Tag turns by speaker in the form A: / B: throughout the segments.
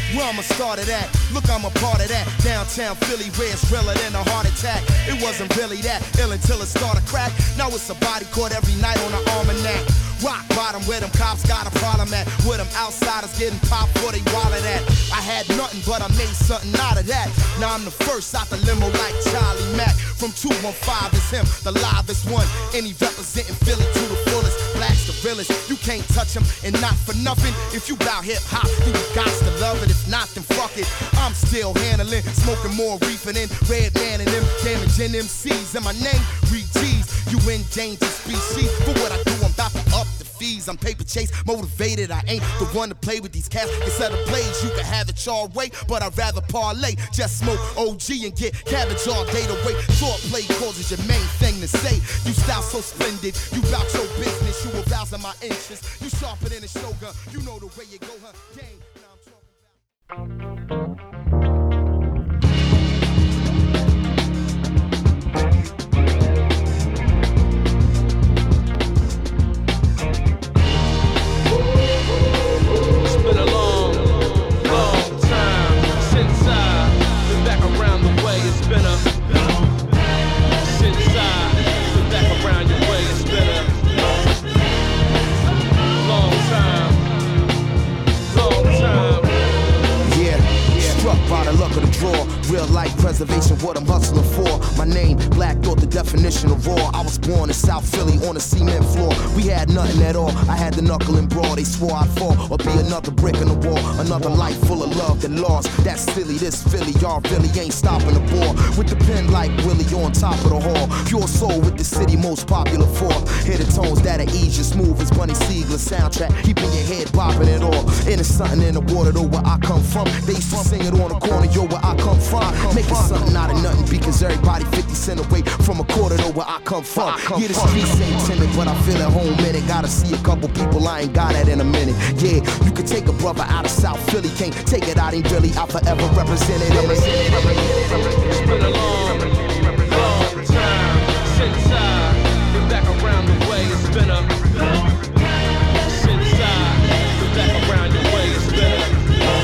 A: Where I'ma start it at? Look, I'm a part of that. Downtown Philly, where it's realer than a heart attack. It wasn't really that ill until it started crack. Now it's a body court every night on the almanac. Rock bottom where them cops got a problem at. Where them outsiders getting popped for they wallet at. I had nothing but I made something out of that. Now I'm the first out the limo like Charlie Mack. From 215 is him, the livest one. And he representing Philly to the fullest. Black's the realest, you can't touch him. And not for nothing, if you bout hip hop, then you got to love it. If not, then fuck it. I'm still handling, smoking more reefer than Redman and them damaging MCs. And my name, Reed G's. You endangered species. For what I do, I'm about to up the fees. I'm paper chase motivated. I ain't the one to play with these cats. Instead of blades, you can have it your way, but I'd rather parlay. Just smoke OG and get cabbage all day to wait. Thought play causes your main thing to say. You style so splendid. You bout your business. You arousing my interest. You sharper than a shogun. You know the way you go, huh? Gang. Now I'm talking about. Real life preservation, what I'm hustling for. My name, Black Thought, the definition of raw. I was born in South Philly on a cement floor. We had nothing at all. I had the knuckle and brawl. They swore I'd fall or be another brick in the wall. Another life full of love that lost. That's silly, this Philly. Y'all really ain't stopping the ball. With the pen like Willie on top of the hall. Pure soul with the city most popular for. Hear the tones that'll ease you smooth as Bunny Siegler soundtrack. Keeping your head bobbing it all. And it's something in the water though where I come from. They used to sing it on the corner, yo, where I come from. Making something out of nothing because everybody 50 cents away from a quarter to where I come from. Yeah, the streets ain't timid, but I feel at home in it. Gotta see a couple people I ain't got at in a minute. Yeah, you could take a brother out of South Philly, can't take it out, ain't really. I forever represented in it.
B: It's been a long time since I've been back around the way. It's been a since I've been back around the way. It's been a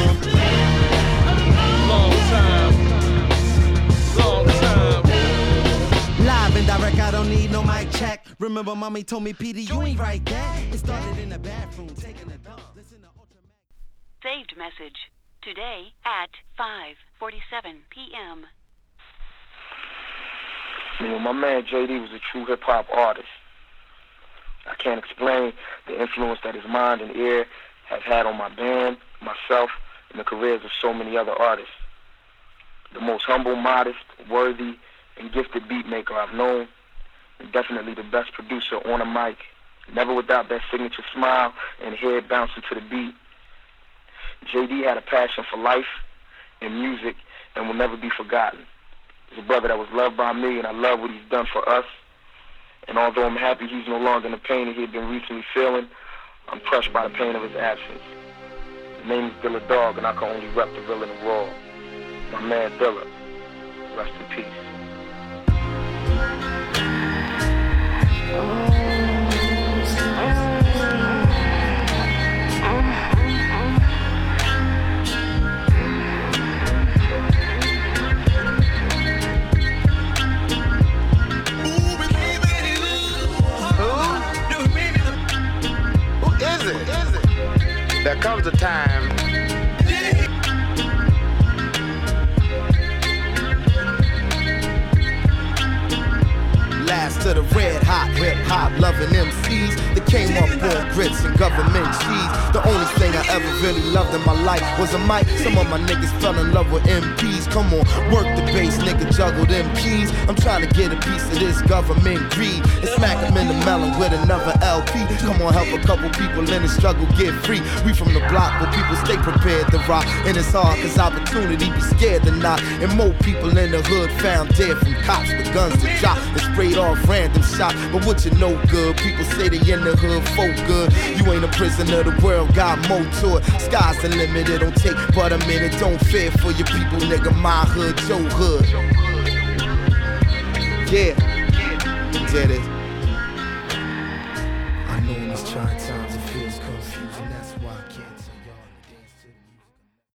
C: direct, I don't need no mic check. Remember, mommy told me, PD, you ain't right there. It started in the bathroom, taking a dump. Listen to Ultra.
D: Saved message. Today at 5:47 p.m.
E: You know, my man JD was a true hip-hop artist. I can't explain the influence that his mind and ear has had on my band, myself, and the careers of so many other artists. The most humble, modest, worthy, and gifted beat maker I've known, and definitely the best producer on a mic, never without that signature smile and head bouncing to the beat. JD had a passion for life and music and will never be forgotten. He's a brother that was loved by me, and I love what he's done for us. And although I'm happy he's no longer in the pain that he had been recently feeling, I'm crushed by the pain of his absence. His name is Dilla Dog, and I can only rep the villain and raw. My man Dilla, rest in peace.
F: There comes a time
A: last to the red hot hip hop loving MCs that came up on grits and government cheese. The only thing I ever really loved in my life was a mic. Some of my niggas fell in love with MPs. Come on, work the bass, nigga, juggle them keys. I'm trying to get a piece of this government greed and smack them in the melon with another LP. Come on, help a couple people in the struggle get free. We from the block where people stay prepared to rock, and it's hard cause opportunity be scared to knock. And more people in the hood found dead from cops with guns to drop and sprayed off random shot. But what you know good, people say they in the hood folk good. You ain't a prisoner, the world got more to it. Sky's the limit, it don't take but a minute. Don't fear for your people, nigga, my hood, your hood. Yeah, get it. I know when he's trying to